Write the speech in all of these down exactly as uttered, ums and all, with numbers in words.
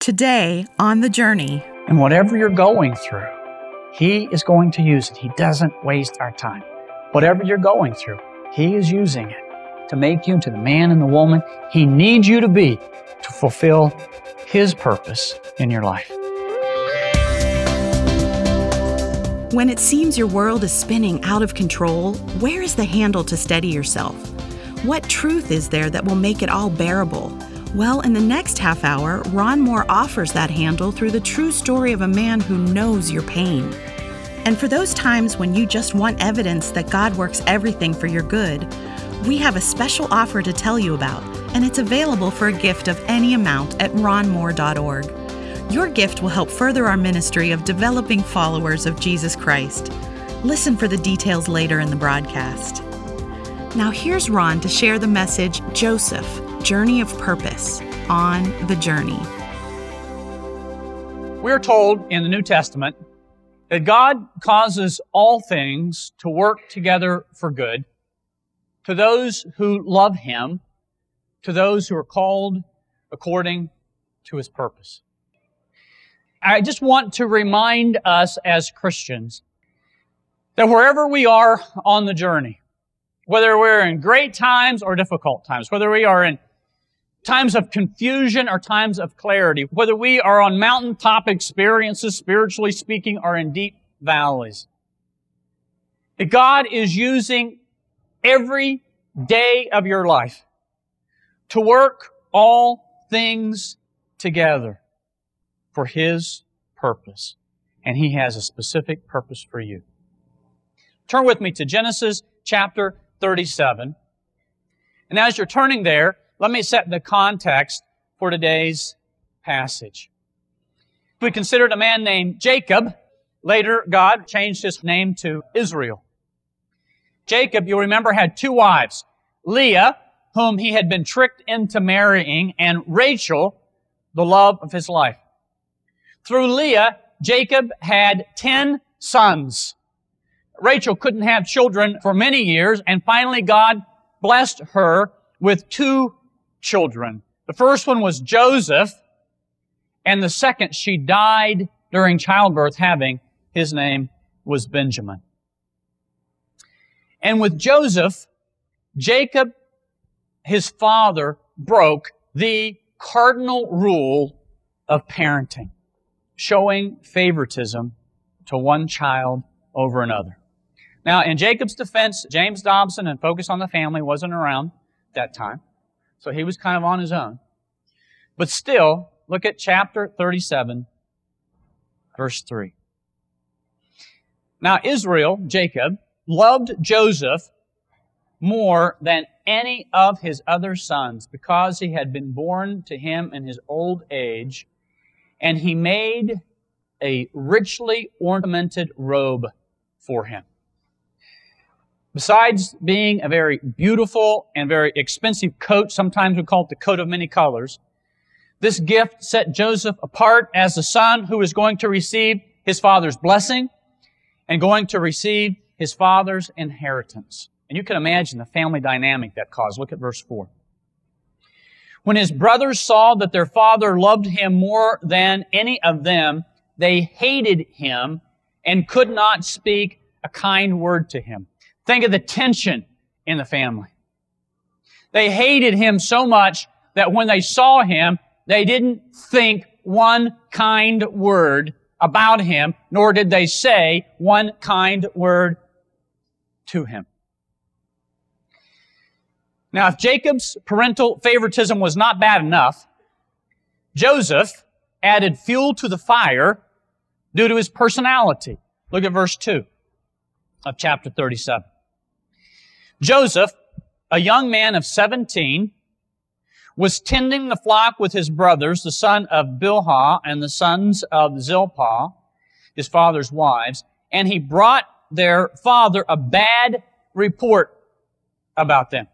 Today on The Journey. And whatever you're going through, He is going to use it. He doesn't waste our time. Whatever you're going through, He is using it to make you into the man and the woman He needs you to be to fulfill His purpose in your life. When it seems your world is spinning out of control, where is the handle to steady yourself? What truth is there that will make it all bearable? Well, in the next half hour, Ron Moore offers that handle through the true story of a man who knows your pain. And for those times when you just want evidence that God works everything for your good, we have a special offer to tell you about, and it's available for a gift of any amount at ron moore dot org. Your gift will help further our ministry of developing followers of Jesus Christ. Listen for the details later in the broadcast. Now here's Ron to share the message, Joseph, Journey of Purpose, on The Journey. We're told in the New Testament that God causes all things to work together for good to those who love Him, to those who are called according to His purpose. I just want to remind us as Christians that wherever we are on the journey, whether we're in great times or difficult times, whether we are in times of confusion or times of clarity, whether we are on mountaintop experiences, spiritually speaking, or in deep valleys, that God is using every day of your life to work all things together for His purpose. And He has a specific purpose for you. Turn with me to Genesis chapter thirty-seven. And as you're turning there, let me set the context for today's passage. We considered a man named Jacob. Later, God changed his name to Israel. Jacob, you'll remember, had two wives, Leah, whom he had been tricked into marrying, and Rachel, the love of his life. Through Leah, Jacob had ten sons. Rachel couldn't have children for many years, and finally God blessed her with two children. The first one was Joseph, and the second she died during childbirth having. His name was Benjamin. And with Joseph, Jacob, his father, broke the cardinal rule of parenting, showing favoritism to one child over another. Now, in Jacob's defense, James Dobson and Focus on the Family wasn't around at that time, so he was kind of on his own. But still, look at chapter thirty-seven, verse three. Now, Israel, Jacob, loved Joseph more than any of his other sons because he had been born to him in his old age, and he made a richly ornamented robe for him. Besides being a very beautiful and very expensive coat, sometimes we call it the coat of many colors, this gift set Joseph apart as the son who is going to receive his father's blessing and going to receive his father's inheritance. And you can imagine the family dynamic that caused. Look at verse four. When his brothers saw that their father loved him more than any of them, they hated him and could not speak a kind word to him. Think of the tension in the family. They hated him so much that when they saw him, they didn't think one kind word about him, nor did they say one kind word to him. Now, if Jacob's parental favoritism was not bad enough, Joseph added fuel to the fire due to his personality. Look at verse two of chapter thirty-seven. Joseph, a young man of seventeen, was tending the flock with his brothers, the son of Bilhah and the sons of Zilpah, his father's wives, and he brought their father a bad report about them.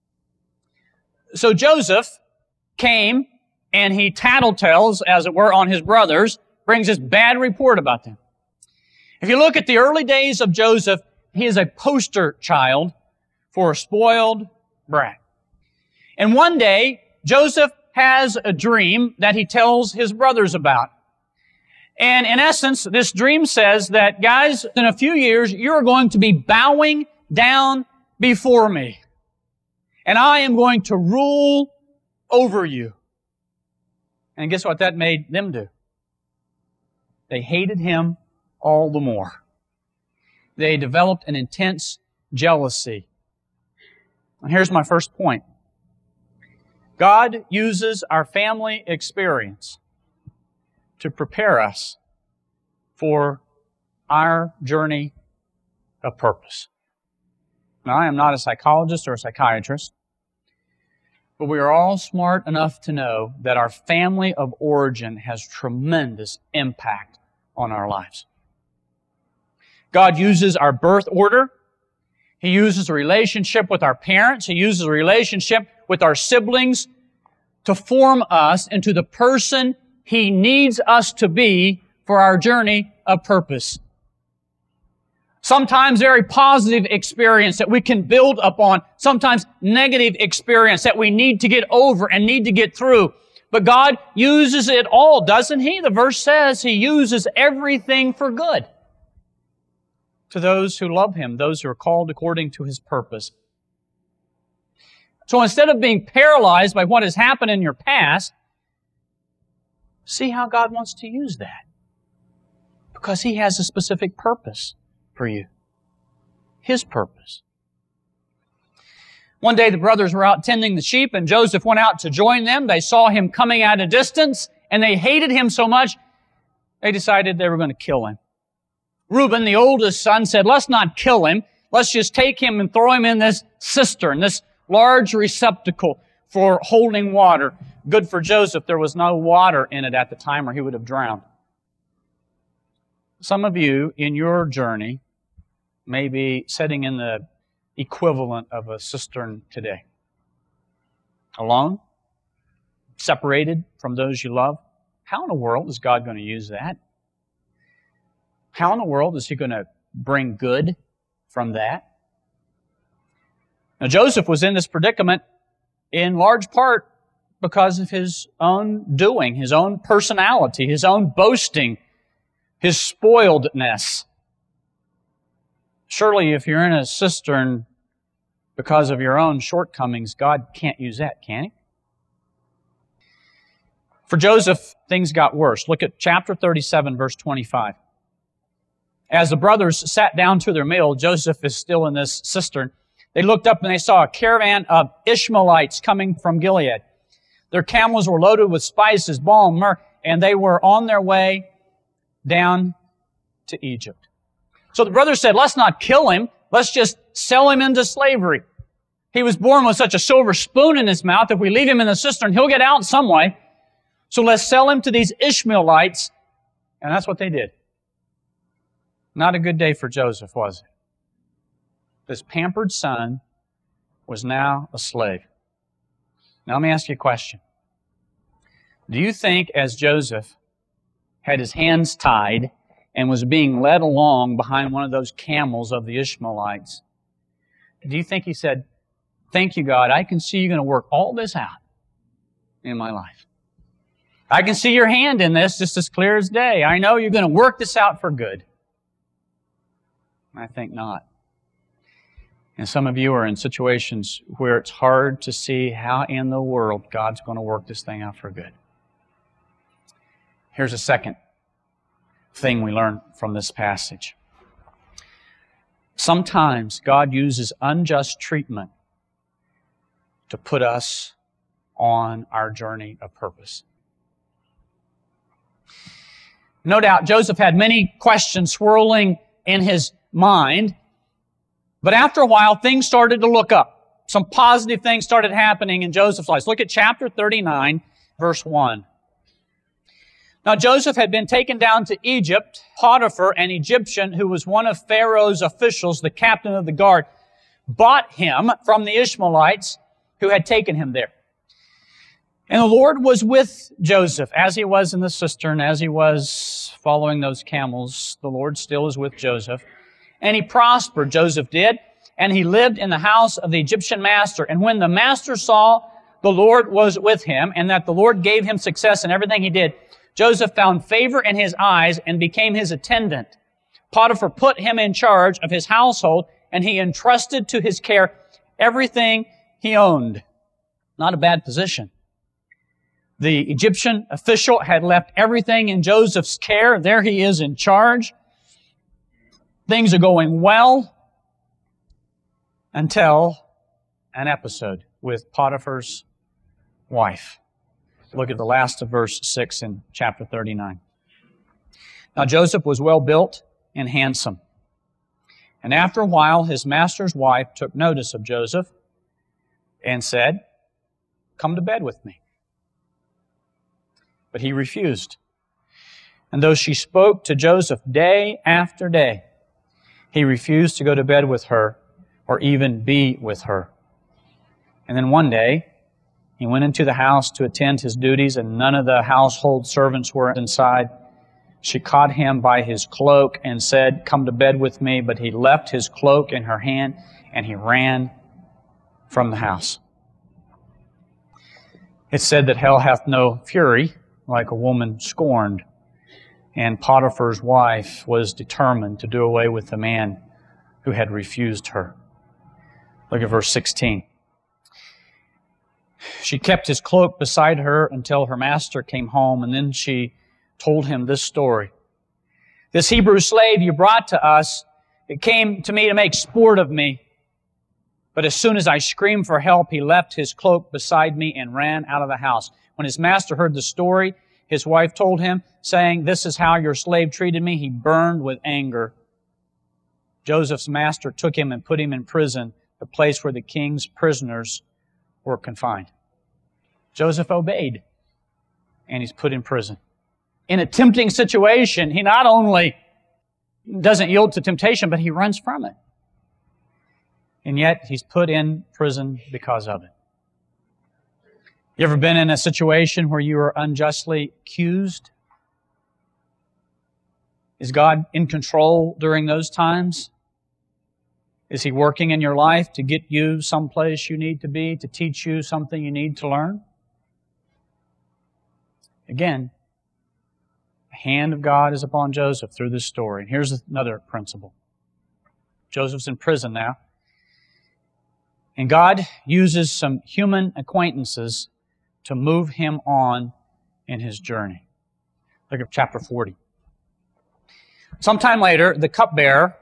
So Joseph came and he tattletales, as it were, on his brothers, brings this bad report about them. If you look at the early days of Joseph, he is a poster child for a spoiled brat. And one day, Joseph has a dream that he tells his brothers about. And in essence, this dream says that, guys, in a few years, you're going to be bowing down before me. And I am going to rule over you. And guess what that made them do? They hated him all the more. They developed an intense jealousy. And here's my first point. God uses our family experience to prepare us for our journey of purpose. Now, I am not a psychologist or a psychiatrist, but we are all smart enough to know that our family of origin has tremendous impact on our lives. God uses our birth order. He uses a relationship with our parents. He uses a relationship with our siblings to form us into the person He needs us to be for our journey of purpose. Sometimes very positive experience that we can build upon. Sometimes negative experience that we need to get over and need to get through. But God uses it all, doesn't He? The verse says He uses everything for good to those who love Him, those who are called according to His purpose. So instead of being paralyzed by what has happened in your past, see how God wants to use that. Because He has a specific purpose for you. His purpose. One day the brothers were out tending the sheep and Joseph went out to join them. They saw him coming at a distance and they hated him so much they decided they were going to kill him. Reuben, the oldest son, said, let's not kill him. Let's just take him and throw him in this cistern, this large receptacle for holding water. Good for Joseph, there was no water in it at the time or he would have drowned. Some of you in your journey may be sitting in the equivalent of a cistern today. Alone, separated from those you love. How in the world is God going to use that? How in the world is He going to bring good from that? Now, Joseph was in this predicament in large part because of his own doing, his own personality, his own boasting, his spoiledness. Surely if you're in a cistern because of your own shortcomings, God can't use that, can He? For Joseph, things got worse. Look at chapter thirty-seven, verse twenty-five. As the brothers sat down to their meal, Joseph is still in this cistern. They looked up and they saw a caravan of Ishmaelites coming from Gilead. Their camels were loaded with spices, balm, myrrh, and they were on their way down to Egypt. So the brothers said, let's not kill him. Let's just sell him into slavery. He was born with such a silver spoon in his mouth. If we leave him in the cistern, he'll get out some way. So let's sell him to these Ishmaelites. And that's what they did. Not a good day for Joseph, was it? This pampered son was now a slave. Now let me ask you a question. Do you think as Joseph had his hands tied and was being led along behind one of those camels of the Ishmaelites, do you think he said, thank you, God, I can see you're going to work all this out in my life. I can see your hand in this just as clear as day. I know you're going to work this out for good. I think not. And some of you are in situations where it's hard to see how in the world God's going to work this thing out for good. Here's a second thing we learn from this passage. Sometimes God uses unjust treatment to put us on our journey of purpose. No doubt Joseph had many questions swirling in his mind, but after a while things started to look up. Some positive things started happening in Joseph's life. Look at chapter thirty-nine, verse one. Now Joseph had been taken down to Egypt. Potiphar, an Egyptian who was one of Pharaoh's officials, the captain of the guard, bought him from the Ishmaelites who had taken him there. And the Lord was with Joseph as he was in the cistern, as he was following those camels. The Lord still is with Joseph. And he prospered, Joseph did, and he lived in the house of the Egyptian master. And when the master saw the Lord was with him and that the Lord gave him success in everything he did, Joseph found favor in his eyes and became his attendant. Potiphar put him in charge of his household, and he entrusted to his care everything he owned. Not a bad position. The Egyptian official had left everything in Joseph's care. There he is in charge. Things are going well until an episode with Potiphar's wife. Look at the last of verse six in chapter thirty-nine. Now Joseph was well built and handsome. And after a while, his master's wife took notice of Joseph and said, "Come to bed with me." But he refused. And though she spoke to Joseph day after day, he refused to go to bed with her or even be with her. And then one day, he went into the house to attend his duties, and none of the household servants were inside. She caught him by his cloak and said, "Come to bed with me." But he left his cloak in her hand, and he ran from the house. It's said that hell hath no fury like a woman scorned. And Potiphar's wife was determined to do away with the man who had refused her. Look at verse sixteen. She kept his cloak beside her until her master came home, and then she told him this story. "This Hebrew slave you brought to us, it came to me to make sport of me. But as soon as I screamed for help, he left his cloak beside me and ran out of the house." When his master heard the story, his wife told him, saying, "This is how your slave treated me." He burned with anger. Joseph's master took him and put him in prison, the place where the king's prisoners were confined. Joseph obeyed, and he's put in prison. In a tempting situation, he not only doesn't yield to temptation, but he runs from it. And yet, he's put in prison because of it. You ever been in a situation where you were unjustly accused? Is God in control during those times? Is He working in your life to get you someplace you need to be, to teach you something you need to learn? Again, the hand of God is upon Joseph through this story. And here's another principle. Joseph's in prison now. And God uses some human acquaintances to move him on in his journey. Look at chapter forty. Sometime later, the cupbearer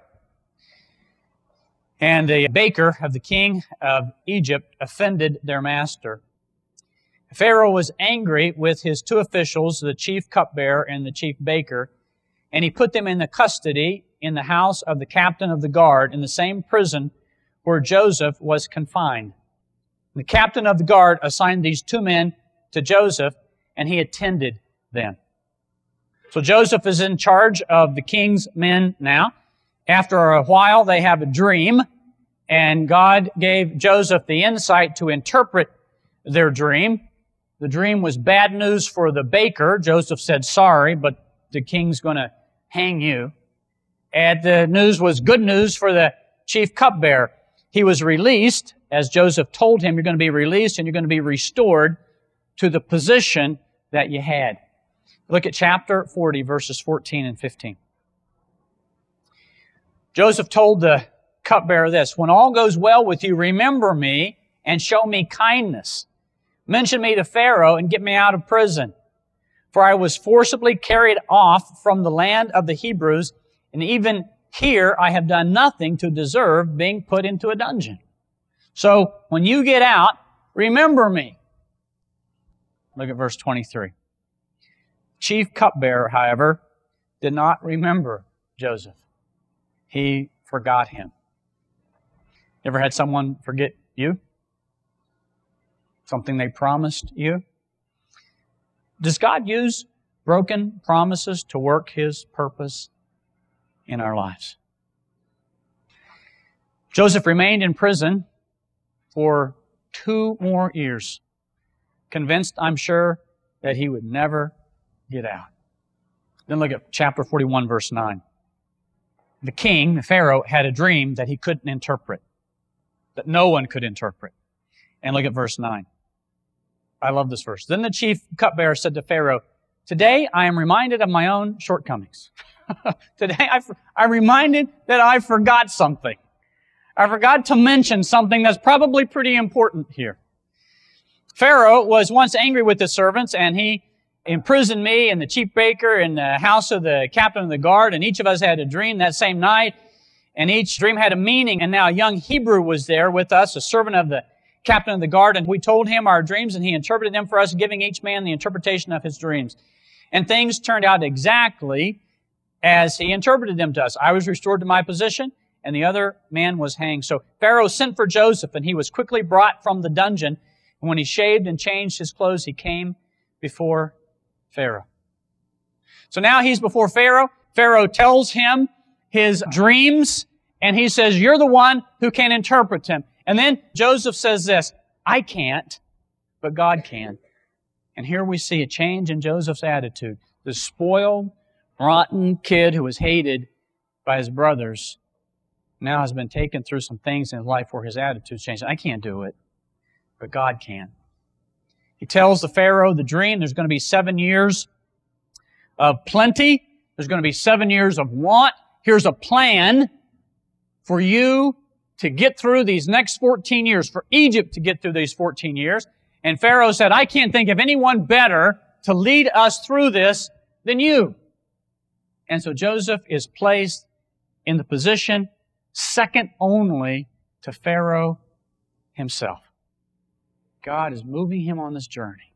and the baker of the king of Egypt offended their master. Pharaoh was angry with his two officials, the chief cupbearer and the chief baker, and he put them in the custody in the house of the captain of the guard in the same prison where Joseph was confined. The captain of the guard assigned these two men to Joseph, and he attended them. So Joseph is in charge of the king's men now. After a while, they have a dream, and God gave Joseph the insight to interpret their dream. The dream was bad news for the baker. Joseph said, "Sorry, but the king's going to hang you." And the news was good news for the chief cupbearer. He was released, as Joseph told him, "You're going to be released and you're going to be restored to the position that you had." Look at chapter forty, verses fourteen and fifteen. Joseph told the cupbearer this, "When all goes well with you, remember me and show me kindness. Mention me to Pharaoh and get me out of prison. For I was forcibly carried off from the land of the Hebrews, and even here I have done nothing to deserve being put into a dungeon. So when you get out, remember me." Look at verse twenty-three. Chief cupbearer, however, did not remember Joseph. He forgot him. Ever had someone forget you? Something they promised you? Does God use broken promises to work His purpose in our lives? Joseph remained in prison for two more years, convinced, I'm sure, that he would never get out. Then look at chapter forty-one, verse nine. The king, the Pharaoh, had a dream that he couldn't interpret, that no one could interpret. And look at verse nine. I love this verse. Then the chief cupbearer said to Pharaoh, "Today I am reminded of my own shortcomings." Today I, I'm reminded that I forgot something. I forgot to mention something that's probably pretty important here. Pharaoh was once angry with his servants, and he imprisoned me and the chief baker in the house of the captain of the guard, and each of us had a dream that same night, and each dream had a meaning. And now a young Hebrew was there with us, a servant of the captain of the guard, and we told him our dreams, and he interpreted them for us, giving each man the interpretation of his dreams. And things turned out exactly as he interpreted them to us. I was restored to my position, and the other man was hanged. So Pharaoh sent for Joseph, and he was quickly brought from the dungeon. And when he shaved and changed his clothes, he came before Pharaoh. So now he's before Pharaoh. Pharaoh tells him his dreams, and he says, "You're the one who can interpret them." And then Joseph says this, "I can't, but God can." And here we see a change in Joseph's attitude. The spoiled, rotten kid who was hated by his brothers now has been taken through some things in his life where his attitude's changed. I can't do it, but God can. He tells the Pharaoh the dream. There's going to be seven years of plenty. There's going to be seven years of want. Here's a plan for you to get through these next fourteen years, for Egypt to get through these fourteen years. And Pharaoh said, "I can't think of anyone better to lead us through this than you." And so Joseph is placed in the position second only to Pharaoh himself. God is moving him on this journey.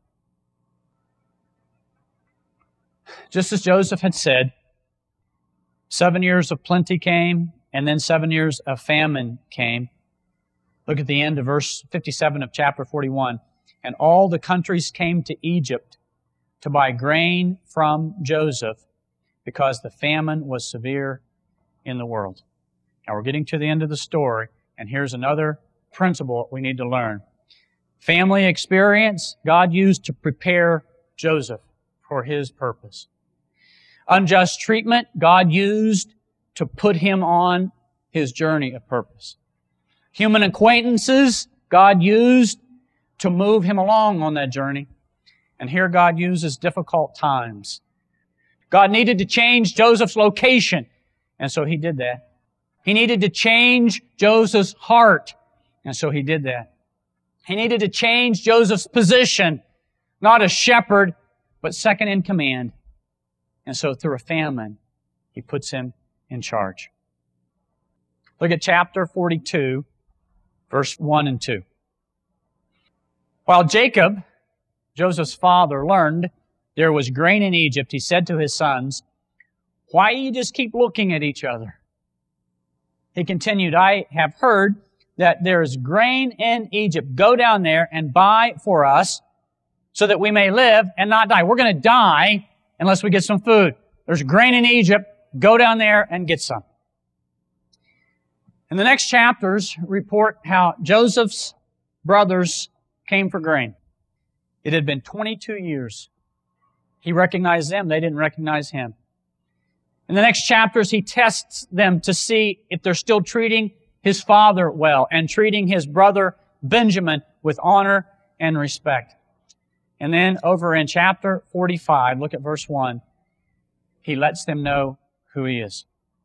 Just as Joseph had said, seven years of plenty came, and then seven years of famine came. Look at the end of verse fifty-seven of chapter forty-one. "And all the countries came to Egypt to buy grain from Joseph, because the famine was severe in the world." Now we're getting to the end of the story, and here's another principle we need to learn. Family experience, God used to prepare Joseph for His purpose. Unjust treatment, God used to put him on his journey of purpose. Human acquaintances, God used to move him along on that journey. And here God uses difficult times. God needed to change Joseph's location, and so He did that. He needed to change Joseph's heart, and so He did that. He needed to change Joseph's position, not as shepherd, but second in command. And so through a famine, He puts him in charge. Look at chapter forty-two, verse one and two. While Jacob, Joseph's father, learned there was grain in Egypt, he said to his sons, "Why do you just keep looking at each other?" He continued, "I have heard that there is grain in Egypt. Go down there and buy for us so that we may live and not die." We're going to die unless we get some food. There's grain in Egypt. Go down there and get some. And the next chapters report how Joseph's brothers came for grain. It had been twenty-two years. He recognized them. They didn't recognize him. In the next chapters, he tests them to see if they're still treating his father well and treating his brother Benjamin with honor and respect. And then over in chapter forty-five, look at verse one, he lets them know who he is.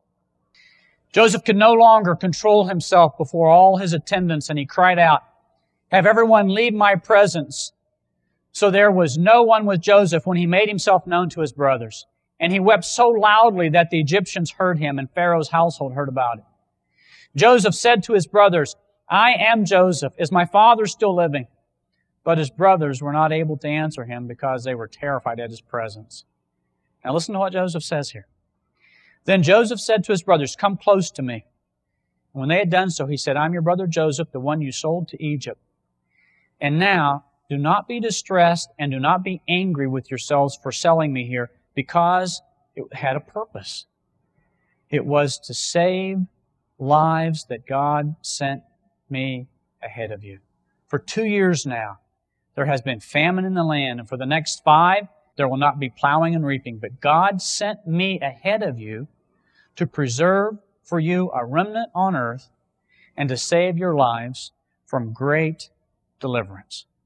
Joseph could no longer control himself before all his attendants, and he cried out, "Have everyone leave my presence." So there was no one with Joseph when he made himself known to his brothers. And he wept so loudly that the Egyptians heard him, and Pharaoh's household heard about it. Joseph said to his brothers, "I am Joseph. Is my father still living?" But his brothers were not able to answer him because they were terrified at his presence. Now listen to what Joseph says here. Then Joseph said to his brothers, "Come close to me." And when they had done so, he said, "I'm your brother Joseph, the one you sold to Egypt. And now, do not be distressed and do not be angry with yourselves for selling me here, because it had a purpose. It was to save lives that God sent me ahead of you. For two years now, there has been famine in the land, and for the next five, there will not be plowing and reaping. But God sent me ahead of you to preserve for you a remnant on earth and to save your lives from great deliverance."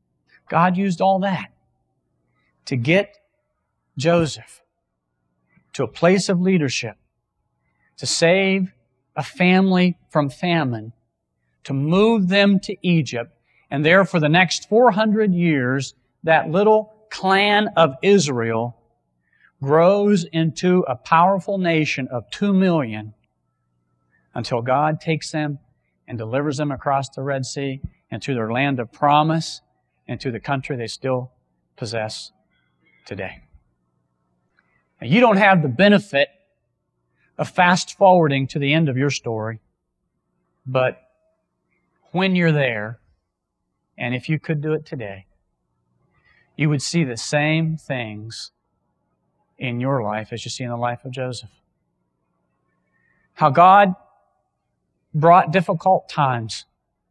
God used all that to get Joseph to a place of leadership, to save a family from famine, to move them to Egypt, and there for the next four hundred years, that little clan of Israel grows into a powerful nation of two million until God takes them and delivers them across the Red Sea and to their land of promise and to the country they still possess today. Now, you don't have the benefit of fast forwarding to the end of your story, but when you're there, and if you could do it today, you would see the same things in your life as you see in the life of Joseph. How God brought difficult times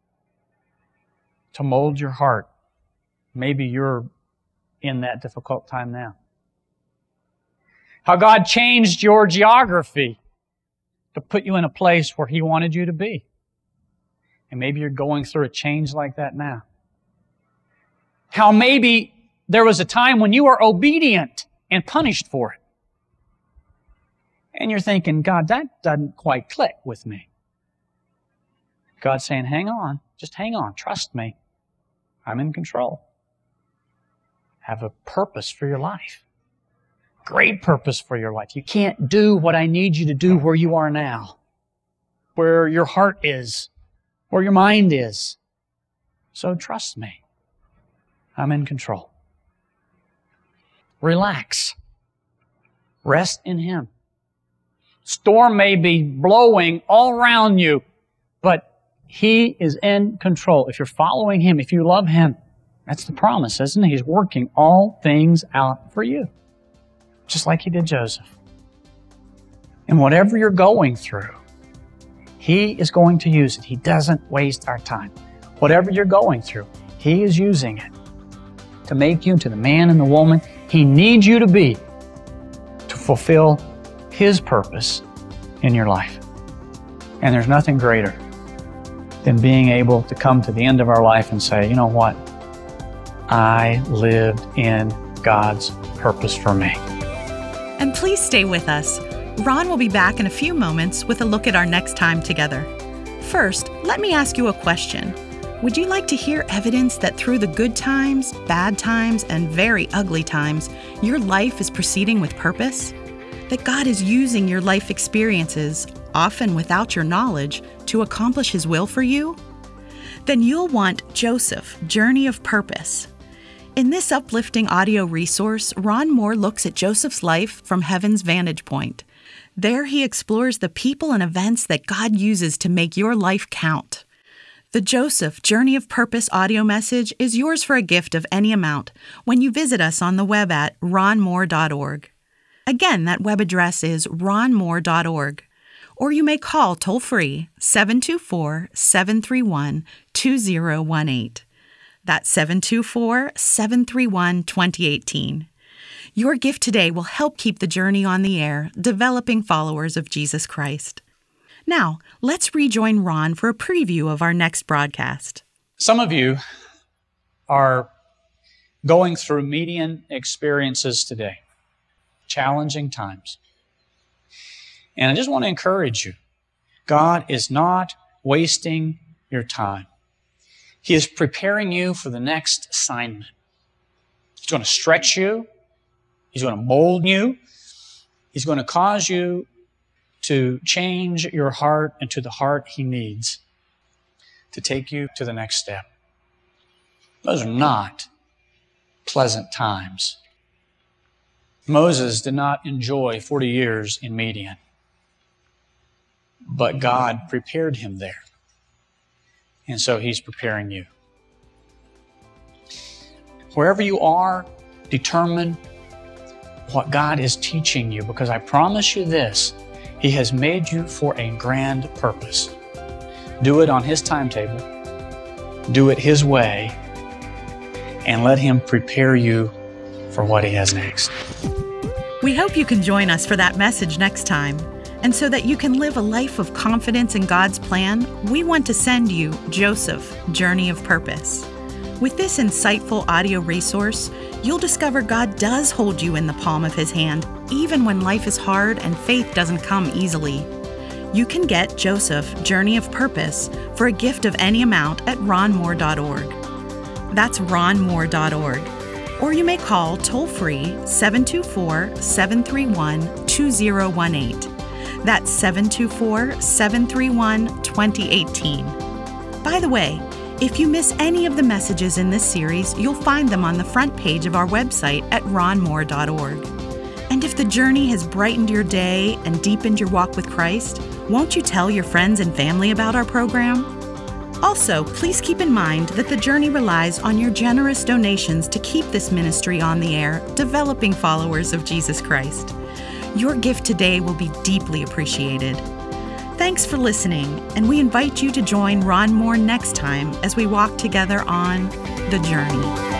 to mold your heart. Maybe you're in that difficult time now. How God changed your geography to put you in a place where He wanted you to be. And maybe you're going through a change like that now. How maybe there was a time when you were obedient and punished for it. And you're thinking, God, that doesn't quite click with me. God's saying, hang on, just hang on, trust me. I'm in control. Have a purpose for your life. Great purpose for your life. You can't do what I need you to do where you are now, where your heart is, where your mind is. So trust me. I'm in control. Relax. Rest in Him. Storm may be blowing all around you, but He is in control. If you're following Him, if you love Him, that's the promise, isn't it? He's working all things out for you, just like He did Joseph. And whatever you're going through, He is going to use it. He doesn't waste our time. Whatever you're going through, He is using it to make you into the man and the woman He needs you to be to fulfill His purpose in your life. And there's nothing greater than being able to come to the end of our life and say, you know what? I lived in God's purpose for me. And please stay with us. Ron will be back in a few moments with a look at our next time together. First, let me ask you a question. Would you like to hear evidence that through the good times, bad times, and very ugly times, your life is proceeding with purpose? That God is using your life experiences, often without your knowledge, to accomplish His will for you? Then you'll want Joseph, Journey of Purpose. In this uplifting audio resource, Ron Moore looks at Joseph's life from heaven's vantage point. There he explores the people and events that God uses to make your life count. The Joseph Journey of Purpose audio message is yours for a gift of any amount when you visit us on the web at ron moore dot org. Again, that web address is ron moore dot org. Or you may call toll-free seven two four, seven three one, two zero one eight. That's seven two four, seven three one, two zero one eight. Your gift today will help keep the journey on the air, developing followers of Jesus Christ. Now, let's rejoin Ron for a preview of our next broadcast. Some of you are going through median experiences today, challenging times. And I just want to encourage you. God is not wasting your time. He is preparing you for the next assignment. He's going to stretch you. He's going to mold you. He's going to cause you to change your heart into the heart He needs to take you to the next step. Those are not pleasant times. Moses did not enjoy forty years in Midian, but God prepared him there. And so He's preparing you. Wherever you are, determine what God is teaching you, because I promise you this, He has made you for a grand purpose. Do it on His timetable. Do it His way. And let Him prepare you for what He has next. We hope you can join us for that message next time. And so that you can live a life of confidence in God's plan, we want to send you Joseph, Journey of Purpose. With this insightful audio resource, you'll discover God does hold you in the palm of His hand, even when life is hard and faith doesn't come easily. You can get Joseph, Journey of Purpose, for a gift of any amount at ron moore dot org. That's ron moore dot org. Or you may call toll-free seven two four, seven three one, two zero one eight. That's seven two four, seven three one, two zero one eight. By the way, if you miss any of the messages in this series, you'll find them on the front page of our website at ron moore dot org. And if the journey has brightened your day and deepened your walk with Christ, won't you tell your friends and family about our program? Also, please keep in mind that the journey relies on your generous donations to keep this ministry on the air, developing followers of Jesus Christ. Your gift today will be deeply appreciated. Thanks for listening, and we invite you to join Ron Moore next time as we walk together on The Journey.